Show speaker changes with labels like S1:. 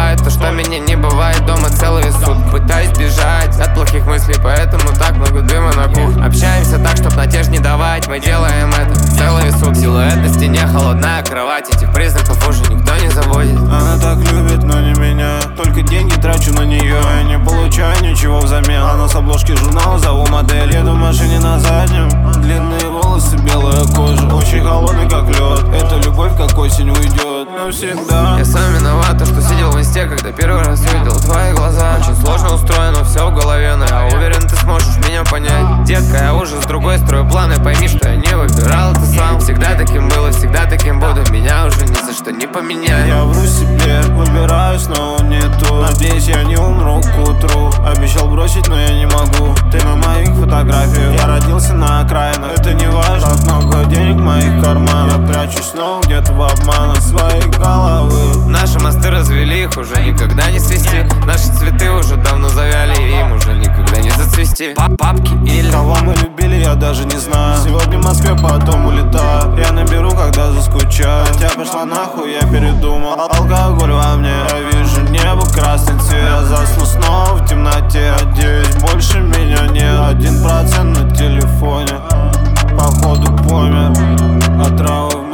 S1: бывает то, что меня не бывает дома целые сутки. Пытаюсь бежать от плохих мыслей, поэтому так много дыма на кухне. Общаемся так, чтоб надежд не давать, мы делаем это целые сутки. Силуэт на стене, холодная кровать, этих признаков уже никто не заводит.
S2: Она так любит, но не меня. Только деньги трачу на нее, я не получаю ничего взамен. Она с обложки журнала, зову модель. Еду в машине на заднем, длинные волосы, белая кожа, очень холодный как лед. Эта любовь как осень уйдет навсегда.
S1: Я сам виноват, то, что сидел в инсте, когда первый раз увидел твои глаза. Очень сложно устроено все в голове, но я уверен, ты сможешь меня понять. Детка, я уже с другой строю планы, пойми, что я не выбирал это сам. Всегда таким было, всегда таким буду, меня уже ни за что не поменять.
S2: Я вру себе, выбираюсь, но не то. Надеюсь, я не умру к утру. Обещал бросить, но я не могу. Ты на моих фотографиях, я родился на окраинах. Это не важно, как много денег в моих карманах. Я прячусь снова где-то в обманах своей головы.
S1: Наши мосты развели, их уже никогда не свести. Наши цветы уже давно завяли, им уже никогда не зацвести. Папки или
S2: кого мы любили, я даже не знаю. Сегодня в Москве, потом улетаю. Я наберу, когда заскучаю. Хотя пошла нахуй, я передумал. Алкоголь во мне, я вижу небо красный цвет. Я засну снова в темноте. Надеюсь, больше меня нет. 1% на телефоне, походу помер. Отравы в